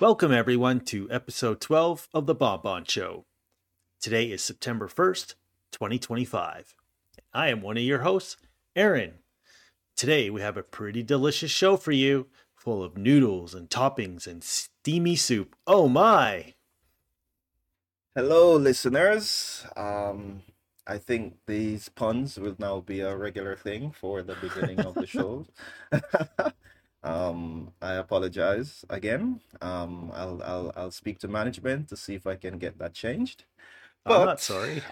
Welcome, everyone, to episode 12 of The Bonbon Show. Today is September 1st, 2025. I am one of your hosts, Aaron. Today, we have a pretty delicious show for you, full of noodles and toppings and steamy soup. Oh my! Hello, listeners. I think these puns will now be a regular thing for the beginning of the show. I apologize again. I'll speak to management to see if I can get that changed. I'm not But sorry.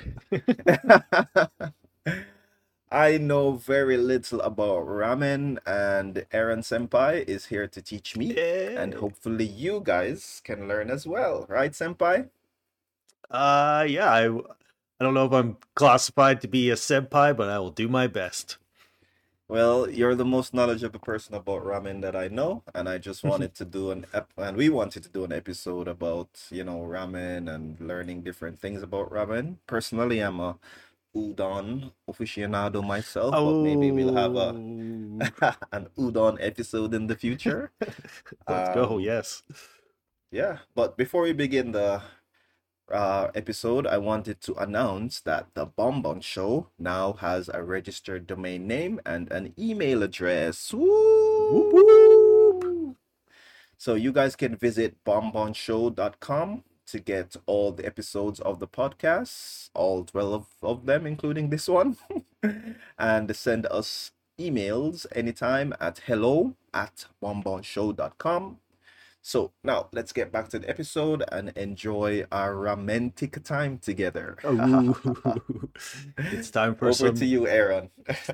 I know very little about ramen, and Aaron Senpai is here to teach me, and Yeah. hopefully you guys can learn as well, right, Senpai? Yeah, I don't know if I'm classified to be a senpai, but I will do my best. Well, you're the most knowledgeable person about ramen that I know, and I just wanted to do and we wanted to do an episode about, ramen and learning different things about ramen. Personally, I'm a udon aficionado myself, but maybe we'll have a Oh, an udon episode in the future. let's go. Um, Yes. yeah, but before we begin the episode, I wanted to announce that the Bonbon Show now has a registered domain name and an email address. Whoop whoop. Woo! So you guys can visit bonbonshow.com to get all the episodes of the podcast, all 12 of them, including this one, and send us emails anytime at hello@bonbonshow.com. So now let's get back to the episode and enjoy our romantic time together. Ooh. It's time for Over to some you, Aaron.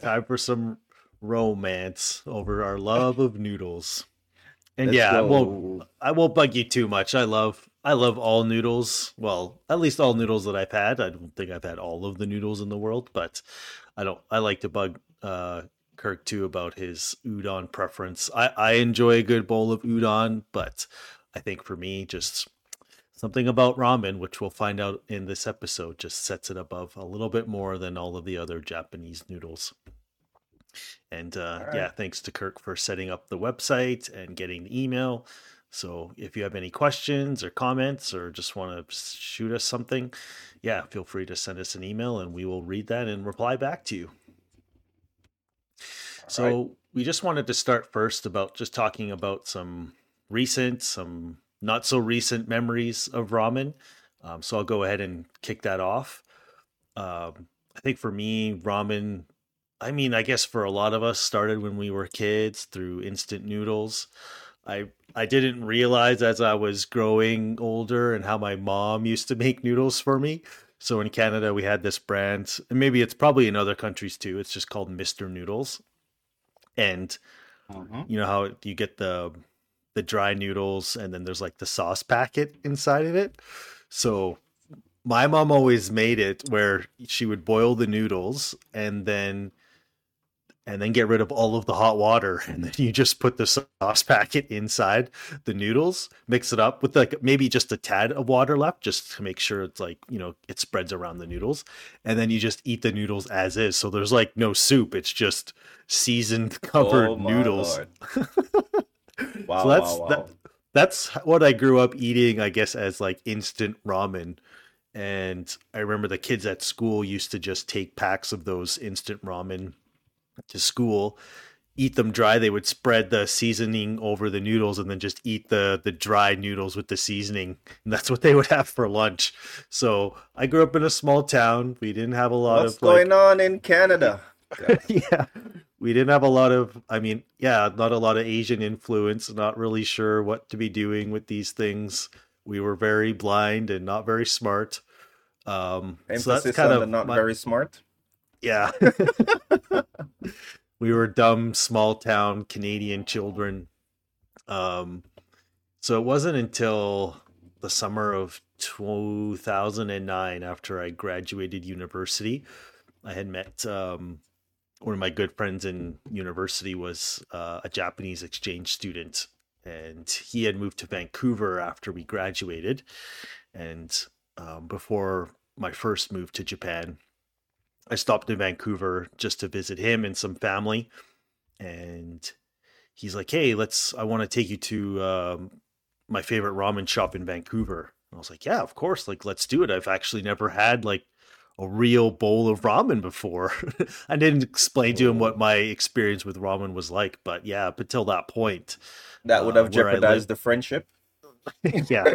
romance over our love of noodles. And Let's yeah, go. I won't bug you too much. I love all noodles. Well, at least all noodles that I've had. I don't think I've had all of the noodles in the world, but I like to bug Kirk too about his udon preference. I enjoy a good bowl of udon, but I think for me just something about ramen, which we'll find out in this episode, just sets it above a little bit more than all of the other Japanese noodles. And All right. yeah, thanks to Kirk for setting up the website and getting the email. So if you have any questions or comments or just want to shoot us something, yeah, feel free to send us an email and we will read that and reply back to you. All right. So we just wanted to start first about just talking about some not so recent memories of ramen. So I'll go ahead and kick that off. I think for me, ramen, I mean, I guess for a lot of us, started when we were kids through instant noodles. I didn't realize as I was growing older and how my mom used to make noodles for me. So in Canada, we had this brand, and maybe it's probably in other countries too. It's just called Mister Noodles, and Mm-hmm. you know how you get the dry noodles, and then there's like the sauce packet inside of it. So my mom always made it where she would boil the noodles and then get rid of all of the hot water and then you just put the sauce packet inside the noodles, mix it up with like maybe just a tad of water left just to make sure it's like, it spreads around the noodles, and then you just eat the noodles as is, so there's like no soup, it's just seasoned Oh covered my noodles. Lord. So Wow, that's wow, that wow. that's what I grew up eating, I guess, as like instant ramen. And I remember the kids at school used to just take packs of those instant ramen to school, eat them dry. They would spread the seasoning over the noodles and then just eat the dry noodles with the seasoning. And that's what they would have for lunch. So I grew up in a small town. We didn't have a lot What's of like, going on in Canada? God. yeah, we didn't have a lot of, I mean, yeah, not a lot of Asian influence, not really sure what to be doing with these things. We were very blind and not very smart. So that's Emphasis kind on the of not my, very smart. yeah. We were dumb, small town Canadian children. Um, so it wasn't until the summer of 2009, after I graduated university, I had met one of my good friends in university was a Japanese exchange student, and he had moved to Vancouver after we graduated. And before my first move to Japan, I stopped in Vancouver just to visit him and some family. And he's like, "Hey, I want to take you to my favorite ramen shop in Vancouver. And I was like, yeah, of course. Like, let's do it. I've actually never had like a real bowl of ramen before. I didn't explain to him what Oh, my experience with ramen was like, but yeah, up until that point, that would have where I live, jeopardized the friendship. yeah,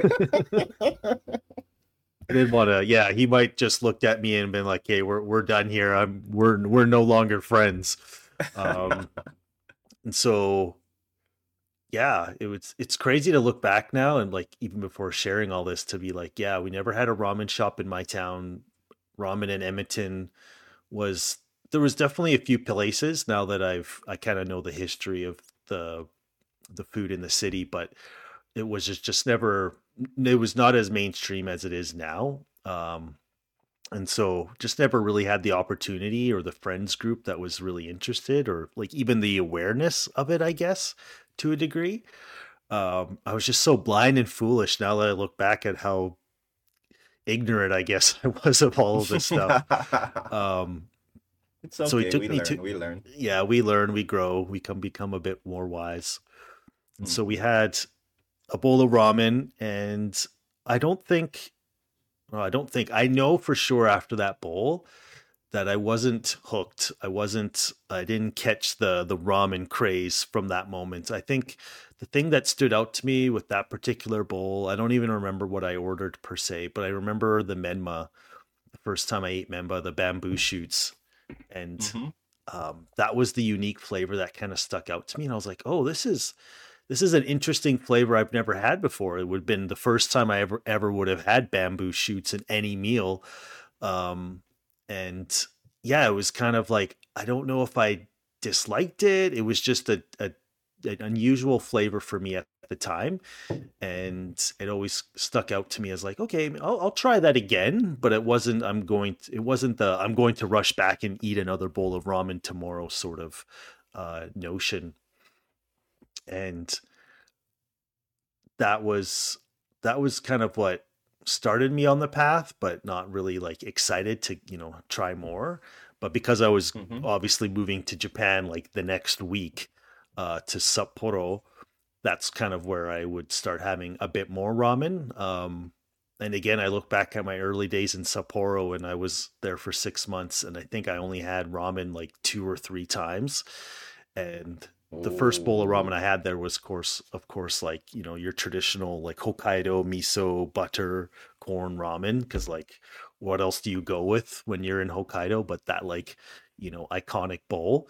I didn't want to. Yeah, he might just looked at me and been like, "Hey, we're done here. We're no longer friends." Um, and so yeah, it's crazy to look back now and like even before sharing all this to be like, yeah, we never had a ramen shop in my town. Ramen in Edmonton was there was definitely a few places now that I kind of know the history of the the food in the city, but it was just never it was not as mainstream as it is now. And so just never really had the opportunity or the friends group that was really interested or like even the awareness of it, I guess, to a degree. I was just so blind and foolish now that I look back at how ignorant I guess I was of all of this stuff. Um, It's so it okay. took We me learn. to, We learn. yeah, we learn, we grow, we come become a bit more wise. And so we Hmm. had a bowl of ramen, and I don't think, well, I don't think, I know for sure after that bowl that I wasn't hooked. I didn't catch the ramen craze from that moment. I think the thing that stood out to me with that particular bowl, I don't even remember what I ordered per se, but I remember the menma, the first time I ate menma, the bamboo shoots. And Hmm. that was the unique flavor that kind of stuck out to me. And I was like, oh, this is an interesting flavor I've never had before. It would have been the first time I ever would have had bamboo shoots in any meal. Um, and yeah, it was kind of like I don't know if I disliked it. It was just a an unusual flavor for me at the time, and it always stuck out to me as like, okay, I'll try that again. But it wasn't. It wasn't the I'm going to rush back and eat another bowl of ramen tomorrow sort of notion. And that was that was kind of what started me on the path, but not really like excited to, try more. But because I was Hmm. obviously moving to Japan like the next week to Sapporo, that's kind of where I would start having a bit more ramen. And again, I look back at my early days in Sapporo and I was there for 6 months, and I think I only had ramen like two or three times. And the first bowl of ramen Oh. I had there was of course, like, your traditional like Hokkaido miso butter corn ramen. Cause like, what else do you go with when you're in Hokkaido, but that like, iconic bowl.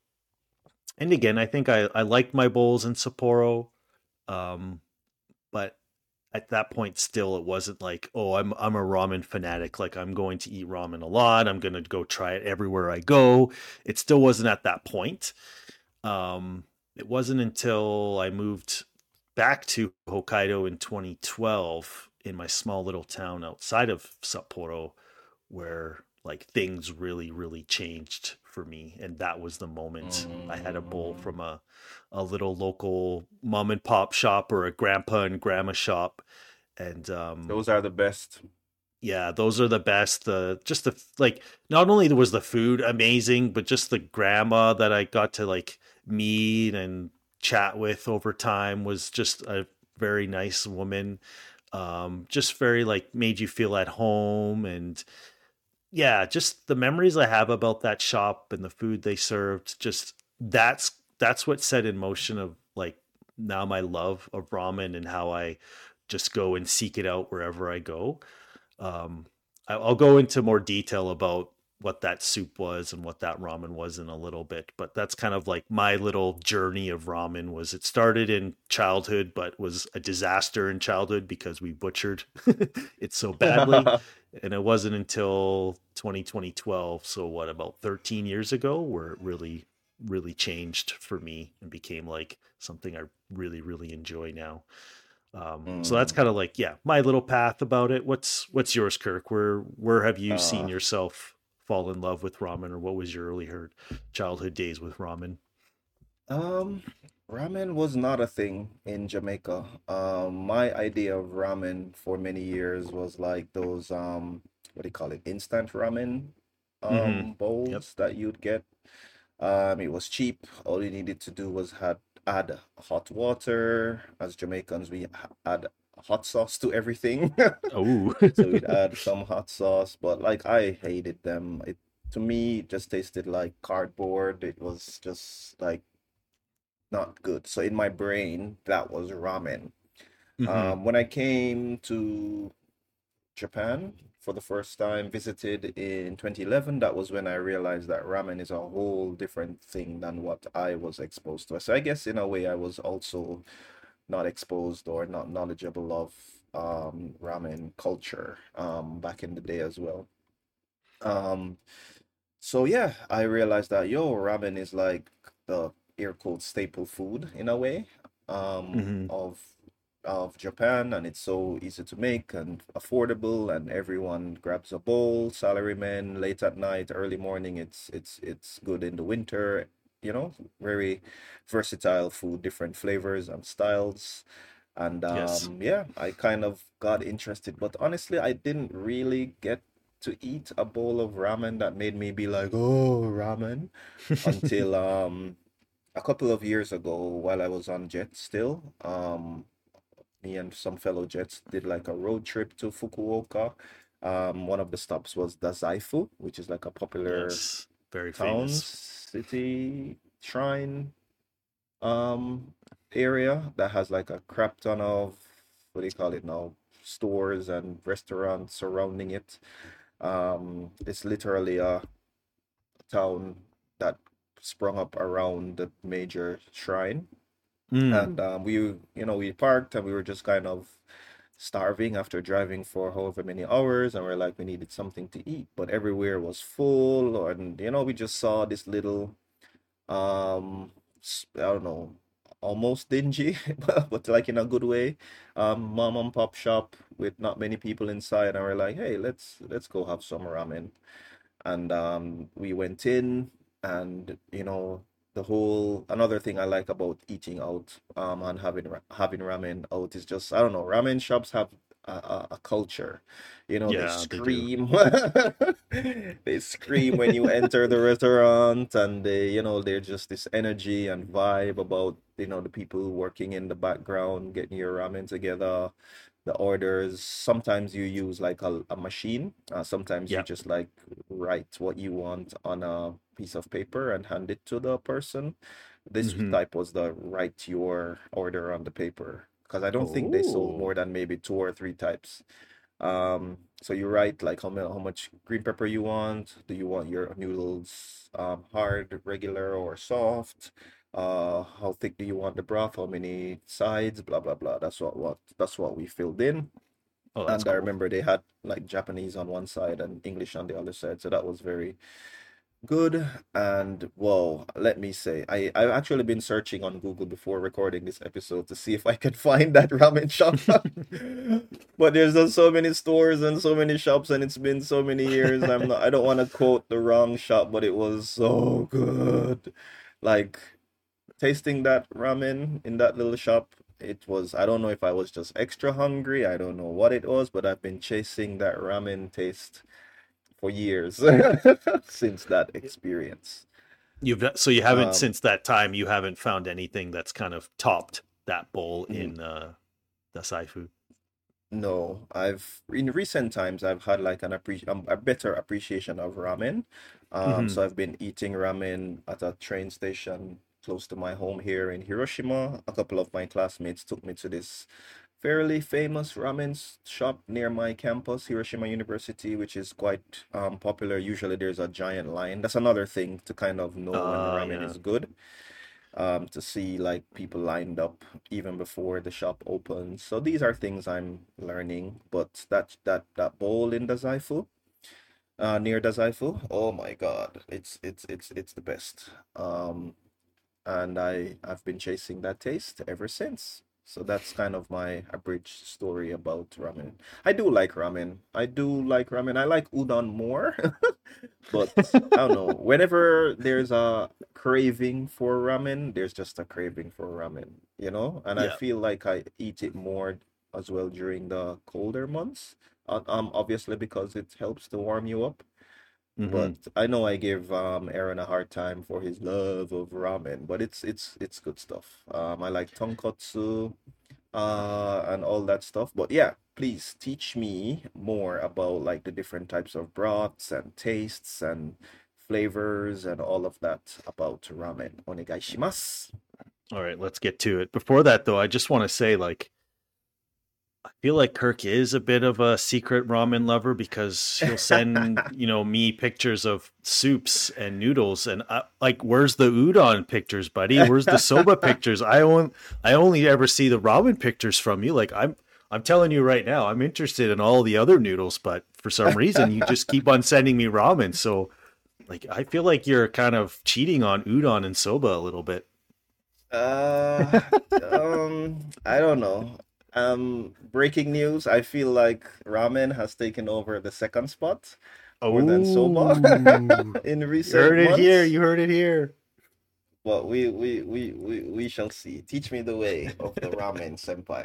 And again, I think I liked my bowls in Sapporo. Um, but at that point still it wasn't like, oh, I'm a ramen fanatic, like I'm going to eat ramen a lot, I'm going to go try it everywhere I go. It still wasn't at that point. It wasn't until I moved back to Hokkaido in 2012 in my small little town outside of Sapporo where like things really changed for me, and that was the moment I had a bowl Mm. from a little local mom and pop shop or a grandpa and grandma shop. And Those are the best. yeah, those are the best. The just the like not only was the food amazing, but just the grandma that I got to like meet and chat with over time was just a very nice woman. Just very like made you feel at home. And yeah, just the memories I have about that shop and the food they served, just that's what set in motion of like now my love of ramen and how I just go and seek it out wherever I go. um, I'll go into more detail about what that soup was and what that ramen was in a little bit, but that's kind of like my little journey of ramen. Was it started in childhood, but was a disaster in childhood because we butchered it so badly. And it wasn't until 2012, so what, about 13 years ago, where it really changed for me and became like something I really enjoy now. So that's Mm. kind of like, yeah, my little path about it. What's yours, Kirk? Where have you seen Uh, yourself fall in love with ramen, or what was your childhood days with ramen? um, Ramen was not a thing in Jamaica. My idea of ramen for many years was like those what do you call it? Instant ramen Mm-hmm. Yep. bowls that you'd get. It was cheap. All you needed to do was had add hot water. As Jamaicans, we add hot sauce to everything. Oh. So we'd add some hot sauce, but like I hated them. It to me it just tasted like cardboard. It was just like not good. So in my brain, that was ramen. Hmm. When I came to Japan for the first time, visited in 2011, that was when I realized that ramen is a whole different thing than what I was exposed to. So I guess in a way I was also not exposed or not knowledgeable of ramen culture back in the day as well. Um, so yeah, I realized that ramen is like the air quote staple food in a way Hmm. of Japan, and it's so easy to make and affordable, and everyone grabs a bowl, salarymen, late at night, early morning. It's good in the winter, very versatile food, different flavors and styles. And Yes. yeah, I kind of got interested, but honestly, I didn't really get to eat a bowl of ramen that made me be like, oh, ramen, until a couple of years ago while I was on jet still. Me and some fellow jets did like a road trip to Fukuoka. One of the stops was Dazaifu, which is like a popular Yes. Very town, famous. city, shrine um area that has like a crap ton of what do you call it now? Stores and restaurants surrounding it. It's literally a town that sprung up around the major shrine. Mm. And we parked and we were just kind of starving after driving for however many hours, and we're like, we needed something to eat, but everywhere was full, and we just saw this little I don't know, almost dingy, but like in a good way, mom and pop shop with not many people inside, and we're like, hey, let's go have some ramen. And we went in, and the whole another thing I like about eating out and having ramen out is just, I don't know, ramen shops have a culture. They Yeah, they do. scream. They scream when you enter the restaurant, and they're just this energy and vibe about the people working in the background getting your ramen together, the orders. Sometimes you use like a machine. Sometimes you Yeah. just like write what you want on a piece of paper and hand it to the person. This Hmm. type was the write your order on the paper, because I don't think they sold Oh. more than maybe two or three types. So you write like how much green pepper you want. Do you want your noodles hard, regular, or soft? How thick do you want the broth? How many sides? Blah blah blah. That's what we filled in. Oh, that's And I cool. remember they had like Japanese on one side and English on the other side. So that was very good. And whoa, let me say, I've actually been searching on Google before recording this episode to see if I could find that ramen shop. But there's just so many stores and so many shops, and it's been so many years. I don't want to quote the wrong shop, but it was so good. Like tasting that ramen in that little shop, it was, I don't know if I was just extra hungry, I don't know what it was, but I've been chasing that ramen taste for years since that experience. So you haven't, Um, since that time, you haven't found anything that's kind of topped that bowl n- in the Saifu. no, I've in recent times I've had like a better appreciation of ramen. Hmm. So I've been eating ramen at a train station close to my home here in Hiroshima. A couple of my classmates took me to this fairly famous ramen shop near my campus, Hiroshima University, which is quite popular. Usually there's a giant line. That's another thing to kind of know when the ramen Yeah. is good. To see like people lined up even before the shop opens. So these are things I'm learning. But that bowl in Dazaifu, near Dazaifu, oh my God, it's the best. And I've been chasing that taste ever since. So that's kind of my abridged story about ramen. I do like ramen. I do like ramen. I like udon more, but I don't know. Whenever there's a craving for ramen, there's just a craving for ramen. And I Yeah. feel like I eat it more as well during the colder months. Obviously because it helps to warm you up. But Mm-hmm. I know I gave Aaron a hard time for his love of ramen, but it's good stuff. I like tonkotsu and all that stuff. But yeah, please teach me more about like the different types of broths and tastes and flavors and all of that about ramen. Onegaishimasu. All right, let's get to it. Before that, though, I just want to say, like, I feel like Kirk is a bit of a secret ramen lover because he'll send, me pictures of soups and noodles, and like, where's the udon pictures, buddy? Where's the soba pictures? I only ever see the ramen pictures from you. Like, I'm telling you right now, I'm interested in all the other noodles, but for some reason, you just keep on sending me ramen. So, like, I feel like you're kind of cheating on udon and soba a little bit. Uh, I don't know. Breaking news. I feel like ramen has taken over the second spot more than soba Oh, in you recent heard it here. months. You heard it here. But we shall see. Teach me the way of the ramen senpai.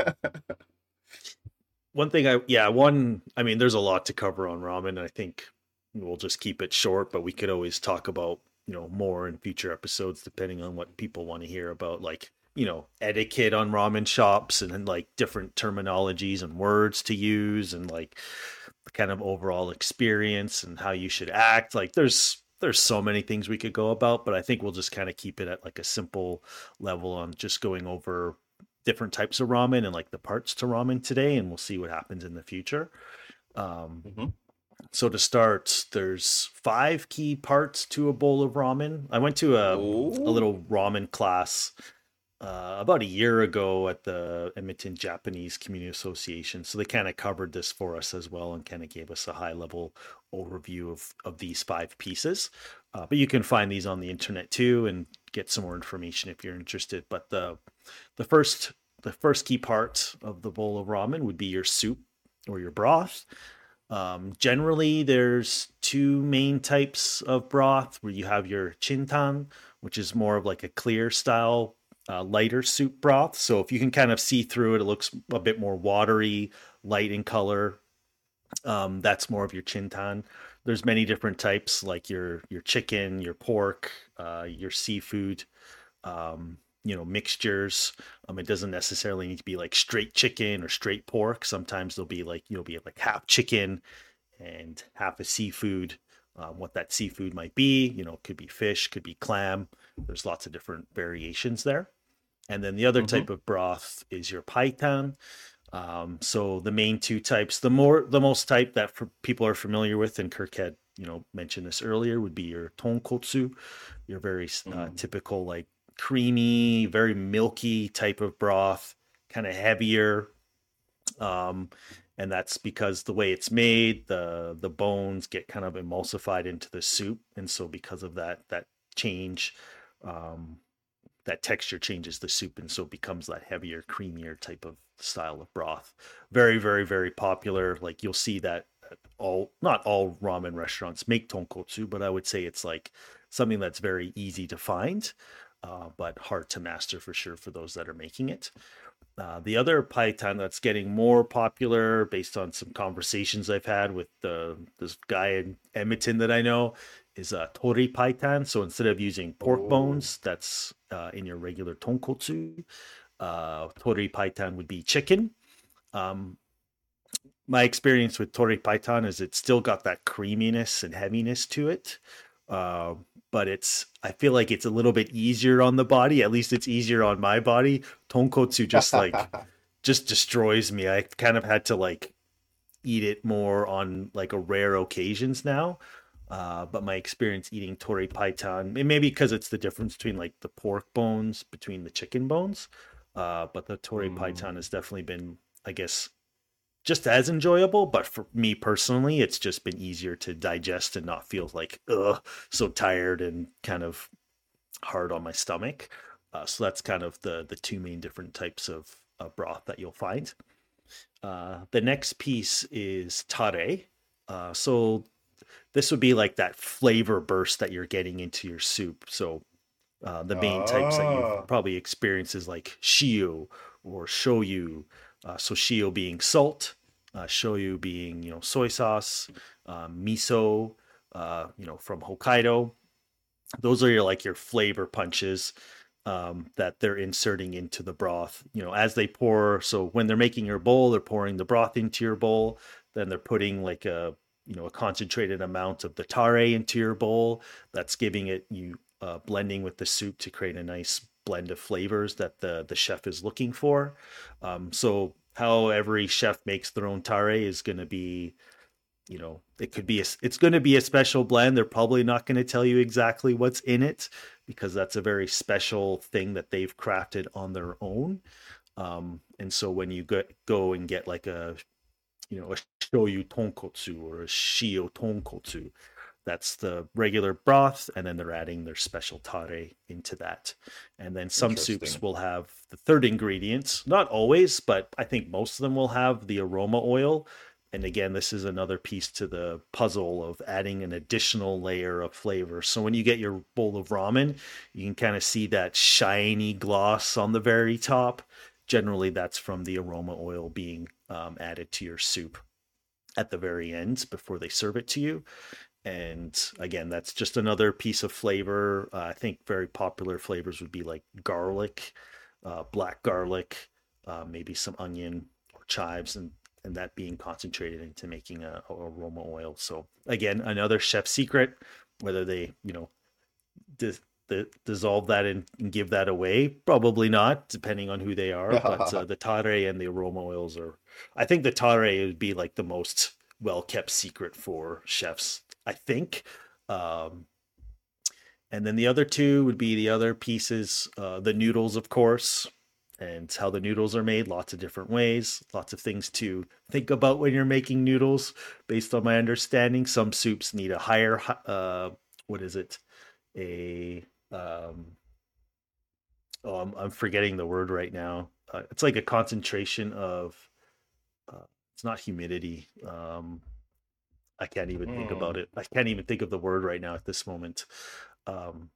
One thing I mean, there's a lot to cover on ramen. I think we'll just keep it short, but we could always talk about, more in future episodes, depending on what people want to hear about, like, etiquette on ramen shops and then like different terminologies and words to use and like the kind of overall experience and how you should act. Like there's so many things we could go about, but I think we'll just kind of keep it at like a simple level on just going over different types of ramen and like the parts to ramen today, and we'll see what happens in the future. Um, Mhm. so to start, there's five key parts to a bowl of ramen. I went to a Oh. little ramen class about a year ago at the Edmonton Japanese Community Association. So they kind of covered this for us as well and kind of gave us a high level overview of these five pieces. But you can find these on the internet too and get some more information if you're interested. But the first the first key part of the bowl of ramen would be your soup or your broth. Generally, there's two main types of broth where you have your chintan, which is more of like a clear style, lighter soup broth. So if you can kind of see through it, it looks a bit more watery, light in color. That's more of your chintan. There's many different types, like your chicken, your pork, your seafood, mixtures. It doesn't necessarily need to be like straight chicken or straight pork. Sometimes there'll be like you'll be like half chicken and half a seafood. What that seafood might be, could be fish, could be clam. There's lots of different variations there. And then the other Mm-hmm. type of broth is your paitan. So the main two types, the most type that for people are familiar with, and Kirk had mentioned this earlier, would be your tonkotsu, your very Mm. typical like creamy, very milky type of broth, kind of heavier. Um, and that's because the way it's made, the bones get kind of emulsified into the soup, and so because of that change, um, that texture changes the soup, and so it becomes that heavier, creamier type of style of broth. Very, very, very popular. Like you'll see that all not all ramen restaurants make tonkotsu, but I would say it's like something that's very easy to find, but hard to master for sure for those that are making it. The other Python that's getting more popular based on some conversations I've had with this guy in Edmonton that I know is Tori Python. So instead of using pork Oh. bones, that's in your regular tonkotsu, Tori Python would be chicken. Um, my experience with Tori Python is it's still got that creaminess and heaviness to it. Uh, but I feel like it's a little bit easier on the body. At least it's easier on my body. Tonkotsu just destroys me. I kind of had to like eat it more on like a rare occasions now. But my experience eating tori python, it may be because it's the difference between like the pork bones between the chicken bones. But the tori python Mm. has definitely been, I guess, just as enjoyable. But for me personally, it's just been easier to digest and not feel like so tired and kind of hard on my stomach. So that's kind of the two main different types of broth that you'll find. The next piece is tare. So this would be like that flavor burst that you're getting into your soup. So the main types that you've Ah. probably experienced is like shio or shoyu. So shio being salt, shoyu being soy sauce, miso. from Hokkaido. Those are your flavor punches that they're inserting into the broth. As they pour. So when they're making your bowl, they're pouring the broth into your bowl. Then they're putting like a concentrated amount of the tare into your bowl. That's giving it you blending with the soup to create a nice blend of flavors that the chef is looking for. So how every chef makes their own tare is going to be it's going to be a special blend. They're probably not going to tell you exactly what's in it because that's a very special thing that they've crafted on their own. And so when you go and get like a shoyu tonkotsu or a shio tonkotsu, that's the regular broth, and then they're adding their special tare into that. And then some soups Interesting. will have the third ingredient, not always, but I think most of them will have the aroma oil. And again, this is another piece to the puzzle of adding an additional layer of flavor. So when you get your bowl of ramen, you can kind of see that shiny gloss on the very top. Generally, that's from the aroma oil being added to your soup at the very end before they serve it to you. And again, that's just another piece of flavor. I think very popular flavors would be like garlic, black garlic, maybe some onion or chives, and that being concentrated into making a aroma oil. So again, another chef secret. Whether they dis- dissolve that and give that away, probably not, depending on who they are. But the tare and the aroma oils are. I think the tare would be like the most well kept secret for chefs, I think. Um, and then the other two would be the other pieces, the noodles, of course, and how the noodles are made. Lots of different ways, lots of things to think about when you're making noodles. Based on my understanding, some soups need a higher, what is it? A, oh, I'm forgetting the word right now. It's like a concentration of, it's not humidity. I can't even think about Hmm. it. I can't even think of the word right now at this moment. Um,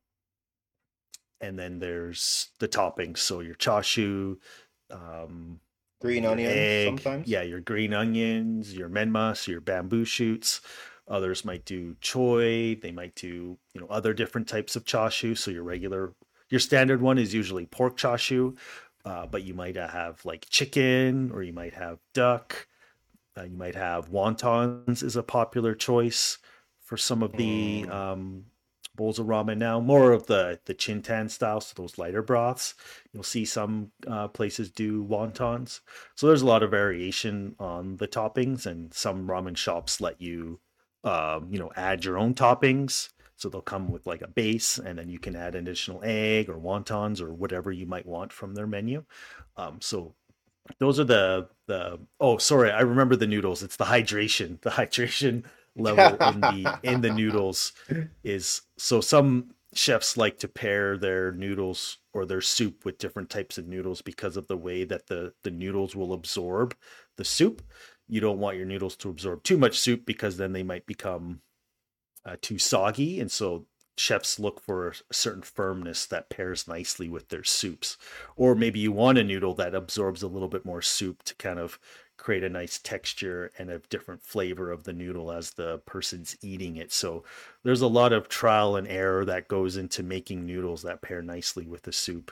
and then there's the toppings. So your chashu, um, Green your onions egg, sometimes. yeah, your green onions, your menmas, your bamboo shoots. Others might do choy. They might do other different types of chashu. So your standard one is usually pork chashu, but you might have like chicken, or you might have duck. You might have wontons is a popular choice for some of the Hmm. bowls of ramen now. More of the chintan style, so those lighter broths. You'll see some places do wontons. So there's a lot of variation on the toppings, and some ramen shops let you, add your own toppings. So they'll come with like a base, and then you can add an additional egg or wontons or whatever you might want from their menu. So those are the oh, sorry, I remember the noodles. It's the hydration level in the noodles is. So some chefs like to pair their noodles or their soup with different types of noodles because of the way that the noodles will absorb the soup. You don't want your noodles to absorb too much soup because then they might become too soggy, and so chefs look for a certain firmness that pairs nicely with their soups. Or maybe you want a noodle that absorbs a little bit more soup to kind of create a nice texture and a different flavor of the noodle as the person's eating it. So there's a lot of trial and error that goes into making noodles that pair nicely with the soup,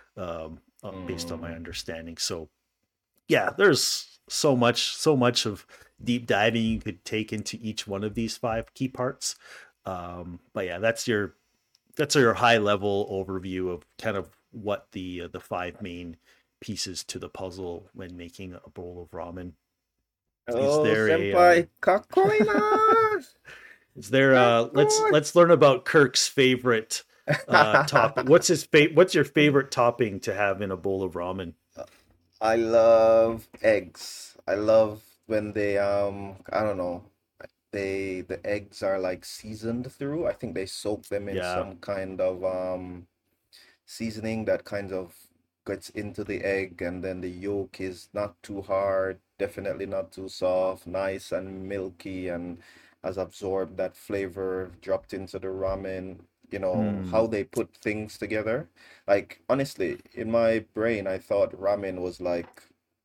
based on my Hmm. understanding. So yeah, there's so much of deep diving you could take into each one of these five key parts. But yeah, that's your high level overview of kind of what the five main pieces to the puzzle when making a bowl of ramen. Is Oh, there a senpai, kakoina! is there Kakoi! let's learn about Kirk's favorite topping. What's your favorite topping to have in a bowl of ramen? I love eggs. I love when they I don't know, the eggs are like seasoned through. I think they soak them in Yeah. some kind of seasoning that kind of gets into the egg, and then the yolk is not too hard, definitely not too soft, nice and milky, and has absorbed that flavor dropped into the ramen. How Hmm. they put things together. Like honestly, in my brain, I thought ramen was like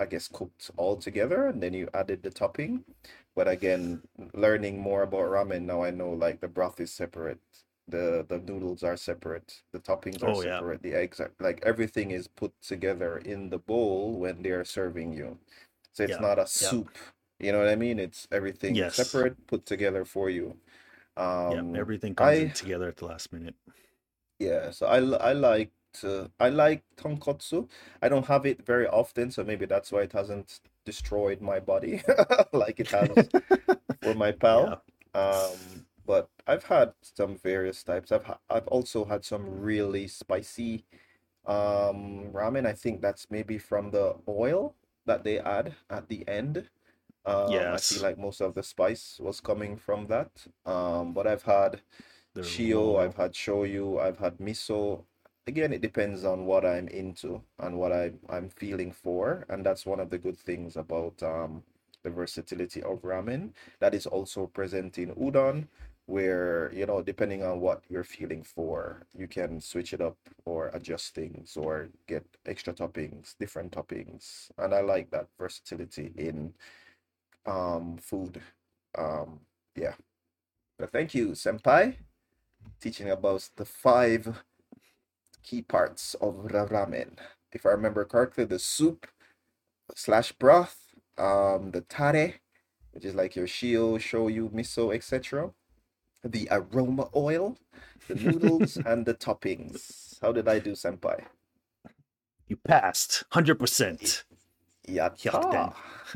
I guess, cooked all together, and then you added the topping. But again, learning more about ramen now, I know like the broth is separate, the noodles are separate, the toppings are Oh yeah. separate, the eggs are like everything is put together in the bowl when they're serving you. So it's Yeah. not a Yeah. soup. You know what I mean? It's everything Yes. separate, put together for you. Yeah. Everything comes in I together at the last minute. Yeah, so I like tonkotsu. I don't have it very often, so maybe that's why it hasn't destroyed my body like it has for my Yeah. pal. But I've had some various types. I've also had some really spicy ramen. I think that's maybe from the oil that they add at the end. I feel Yes. like most of the spice was coming from that. But I've had They're a little shio, I've oil. had shoyu, I've had miso. Again, it depends on what I'm into and what I'm feeling for, and that's one of the good things about the versatility of ramen that is also present in udon, where depending on what you're feeling for, you can switch it up or adjust things or get extra toppings, different toppings, and I like that versatility in food. Um, yeah. But thank you, senpai, teaching about the five key parts of ramen. If I remember correctly, the soup slash broth, the tare, which is like your shio, shoyu, miso, etc. The aroma oil, the noodles, and the toppings. How did I do, senpai? You passed Y- 100%. Yatta! Hyakuten.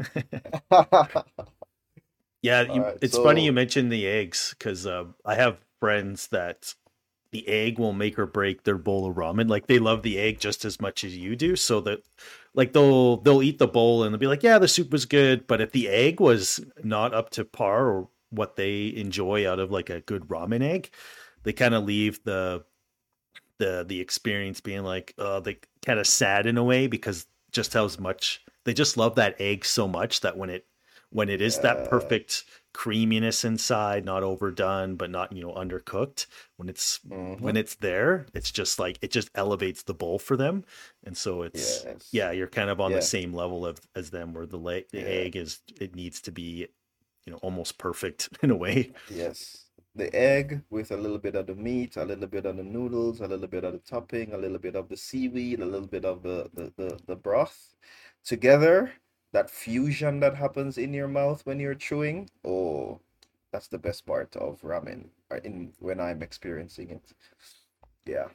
Yeah, All right, it's funny you so mentioned the eggs because I have friends that the egg will make or break their bowl of ramen. Like they love the egg just as much as you do, so that like they'll eat the bowl and they'll be like, "Yeah, the soup was good," but if the egg was not up to par or what they enjoy out of like a good ramen egg, they kind of leave the experience being like they kind of sad in a way because just how much they just love that egg so much that when it is that uh, perfect creaminess inside, not overdone but not undercooked, when it's when mhm, it's there, it's just like it just elevates the bowl for them. And so it's yes, yeah, you're kind of on the yeah, same level of as them where the yeah. egg is it needs to be almost perfect in a way. Yes. The egg with a little bit of the meat, a little bit of the noodles, a little bit of the topping, a little bit of the seaweed, a little bit of the broth together. That fusion that happens in your mouth when you're chewing. Oh, that's the best part of ramen in when I'm experiencing it. Yeah.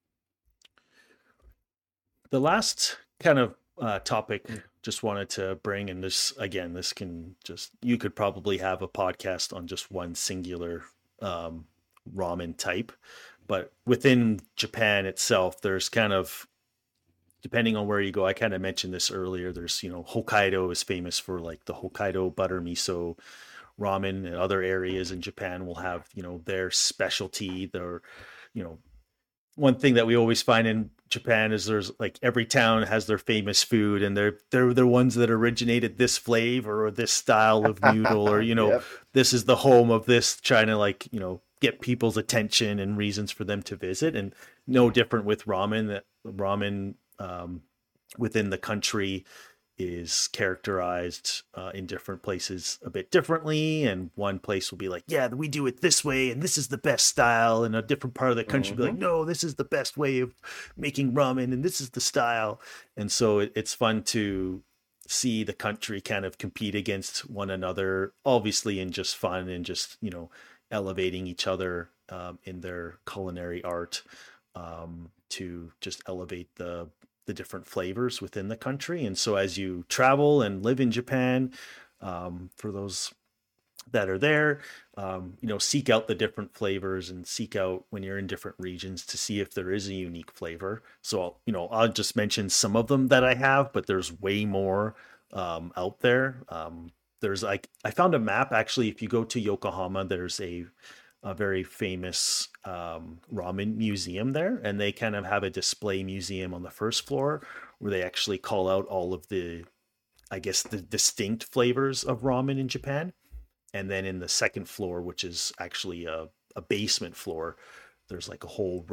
The last kind of topic just wanted to bring, and this again, this can just you could probably have a podcast on just one singular um, ramen type, but within Japan itself, there's kind of depending on where you go. I kind of mentioned this earlier. There's Hokkaido is famous for like the Hokkaido butter miso ramen, and other areas in Japan will have their specialty. Their you know one thing that we always find in Japan is there's like every town has their famous food, and they're the ones that originated this flavor or this style of noodle, or Yep. this is the home of this, trying to like get people's attention and reasons for them to visit. And no different with ramen. That ramen within the country is characterized in different places a bit differently, and one place will be like, yeah, we do it this way and this is the best style, and a different part of the country will be like, Mm-hmm. no, this is the best way of making ramen and this is the style. And so it's fun to see the country kind of compete against one another, obviously in just fun and just elevating each other in their culinary art, to just elevate the different flavors within the country. And so as you travel and live in Japan, for those that are there, seek out the different flavors and seek out when you're in different regions to see if there is a unique flavor. So, I'll just mention some of them that I have, but there's way more out there. There's like, I found a map actually. If you go to Yokohama, there's a very famous ramen museum there, and they kind of have a display museum on the first floor where they actually call out all of the, I guess, the distinct flavors of ramen in Japan. And then in the second floor, which is actually a basement floor, there's like a whole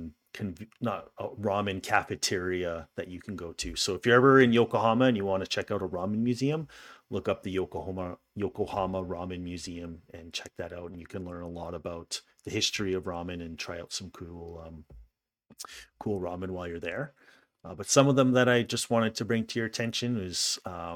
not a ramen cafeteria that you can go to. So if you're ever in Yokohama and you want to check out a ramen museum, look up the Yokohama Ramen Museum and check that out, and you can learn a lot about the history of ramen and try out some cool ramen while you're there. But some of them that I just wanted to bring to your attention is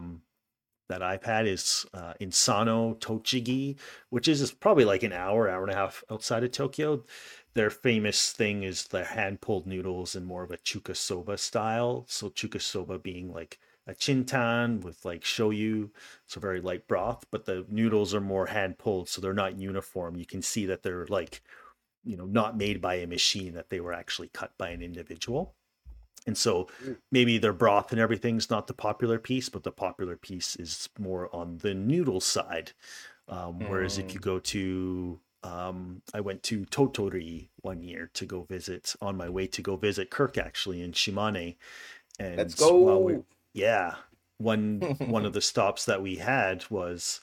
that I've had is Insano Tochigi, which is probably like an hour and a half outside of Tokyo. Their famous thing is the hand pulled noodles in more of a chuka soba style. So chuka soba being like a chintan with like shoyu, so very light broth, but the noodles are more hand pulled, so they're not uniform. You can see that they're like, not made by a machine, that they were actually cut by an individual. And so maybe their broth and everything's not the popular piece, but the popular piece is more on the noodle side. Whereas if you Mm. go to, I went to Totori one year to go visit, on my way to go visit Kirk actually in Shimane. Let's And while we, go. yeah, one of the stops that we had was,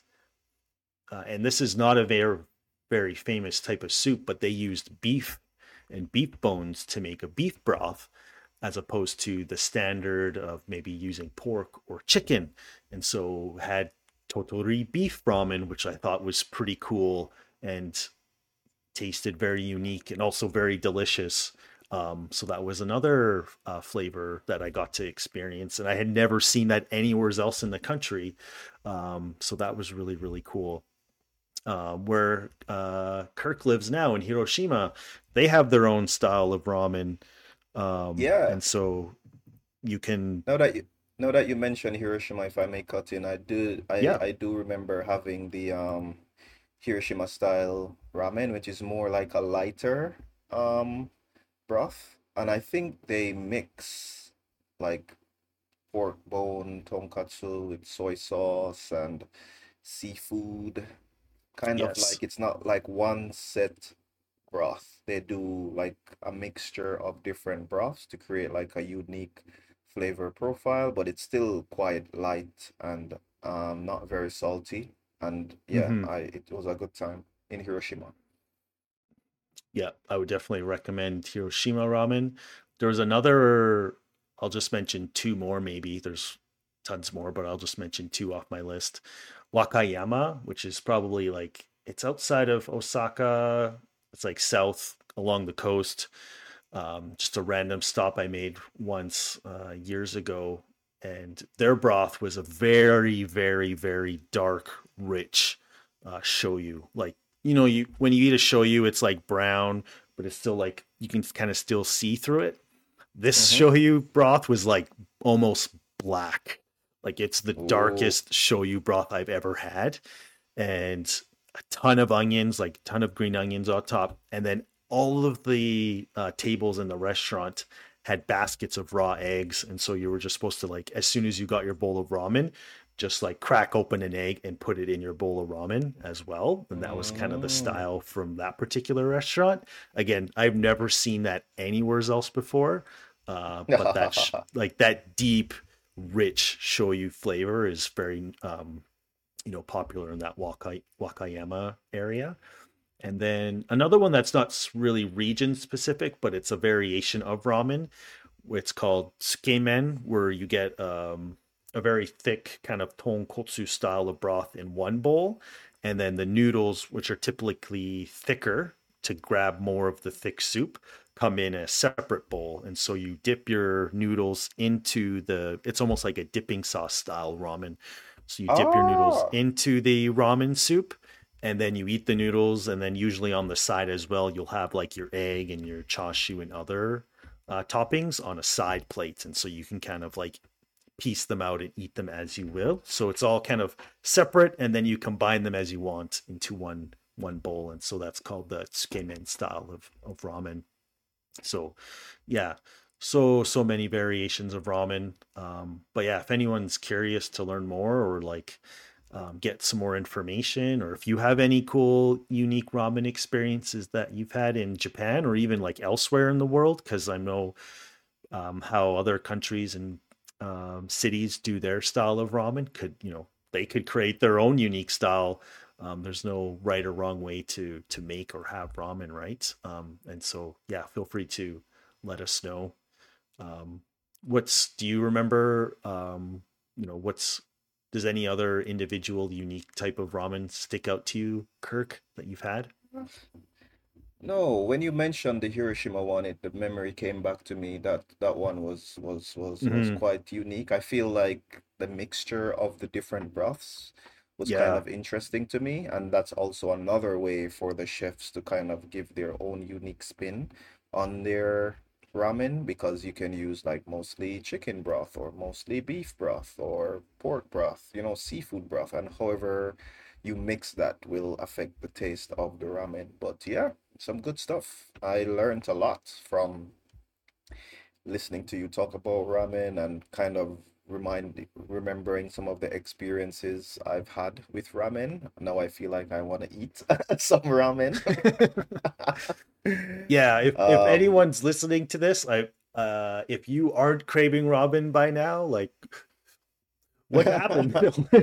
and this is not a very famous type of soup, but they used beef and beef bones to make a beef broth, as opposed to the standard of maybe using pork or chicken. And so had totori beef ramen, which I thought was pretty cool and tasted very unique and also very delicious. So that was another flavor that I got to experience, and I had never seen that anywhere else in the country. So that was really, really cool. Where Kirk lives now in Hiroshima, they have their own style of ramen, Yeah. and so you can, Now that you now that you mentioned Hiroshima, if I may cut in, yeah, I do remember having the Hiroshima style ramen, which is more like a lighter um broth. And I think they mix like pork bone tonkatsu with soy sauce and seafood. Kind of yes, like it's not like one set broth. They do like a mixture of different broths to create like a unique flavor profile, but it's still quite light and not very salty. And yeah, hmm, I it was a good time in Hiroshima. yeah, I would definitely recommend Hiroshima ramen. There was another. I'll just mention two more. Maybe there's tons more, but I'll just mention two off my list. Wakayama, which is probably like it's outside of Osaka. It's like south along the coast. Just a random stop I made once years ago, and their broth was a very, very, very dark, rich shoyu. Like you when you eat a shoyu, it's like brown, but it's still like you can kind of still see through it. This Mm-hmm. shoyu broth was like almost black. Like it's the Oh. darkest shoyu broth I've ever had, and a ton of onions, like a ton of green onions on top, and then all of the tables in the restaurant had baskets of raw eggs, and so you were just supposed to like as soon as you got your bowl of ramen, just like crack open an egg and put it in your bowl of ramen as well. And that was kind of the Mm. style from that particular restaurant. Again, I've never seen that anywhere else before, but like that deep, rich shoyu flavor is very popular in that Wakayama area. And then another one that's not really region specific, but it's a variation of ramen. It's called tsukemen, where you get a very thick kind of tonkotsu style of broth in one bowl, and then the noodles, which are typically thicker to grab more of the thick soup, come in a separate bowl. And so you dip your noodles into it's almost like a dipping sauce style ramen. So you dip your noodles Ah. into the ramen soup, and then you eat the noodles, and then usually on the side as well you'll have like your egg and your chashu and other toppings on a side plate, and so you can kind of like piece them out and eat them as you will. So it's all kind of separate, and then you combine them as you want into one bowl, and so that's called the tsukemen style of ramen. So yeah, so many variations of ramen. But yeah, if anyone's curious to learn more or like get some more information, or if you have any cool unique ramen experiences that you've had in Japan or even like elsewhere in the world, because I know how other countries and cities do their style of ramen, they could create their own unique style There's no right or wrong way to make or have ramen, right? And so yeah, feel free to let us know. Um, what's do you remember? What's does any other individual unique type of ramen stick out to you, Kirk, that you've had? No, when you mentioned the Hiroshima one, the memory came back to me that that one was Hmm. quite unique. I feel like the mixture of the different broths was kind Yeah. of interesting to me, and that's also another way for the chefs to kind of give their own unique spin on their ramen because you can use like mostly chicken broth or mostly beef broth or pork broth, seafood broth, and however you mix that will affect the taste of the ramen. But yeah, some good stuff. I learned a lot from listening to you talk about ramen and kind of remembering some of the experiences I've had with ramen. Now I feel like I want to eat some ramen. Yeah, if Um, anyone's listening to this, if you aren't craving ramen by now, like what happened?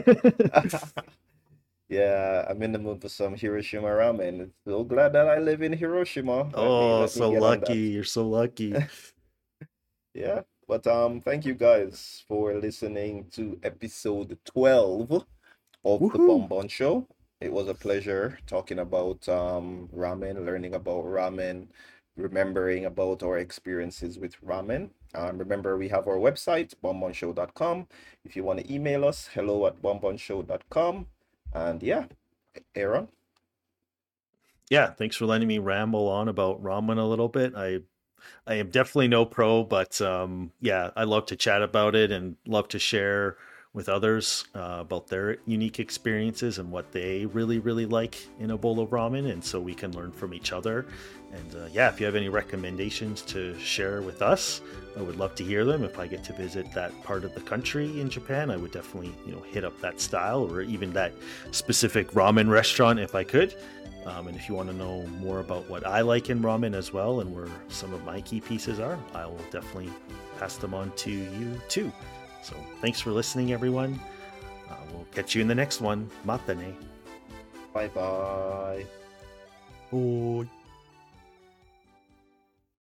yeah, I'm in the mood for some Hiroshima ramen. So glad that I live in Hiroshima. Let me Oh, let me so get on lucky. that. You're so lucky. Yeah, but thank you guys for listening to episode 12 of the Woohoo. Bonbon Show. It was a pleasure talking about ramen, learning about ramen, remembering about our experiences with ramen. Remember, we have our website, bonbonshow.com. If you want to email us, hello@bonbonshow.com. And yeah, Aaron, Yeah, thanks for letting me ramble on about ramen a little bit. I am definitely no pro, but yeah, I love to chat about it and love to share with others about their unique experiences and what they really, really like in a bowl of ramen. And so we can learn from each other. And yeah, if you have any recommendations to share with us, I would love to hear them. If I get to visit that part of the country in Japan, I would definitely, hit up that style or even that specific ramen restaurant if I could. And if you want to know more about what I like in ramen as well and where some of my key pieces are, I will definitely pass them on to you too. So thanks for listening, everyone. We'll catch you in the next one. Matane. bye bye. Oh.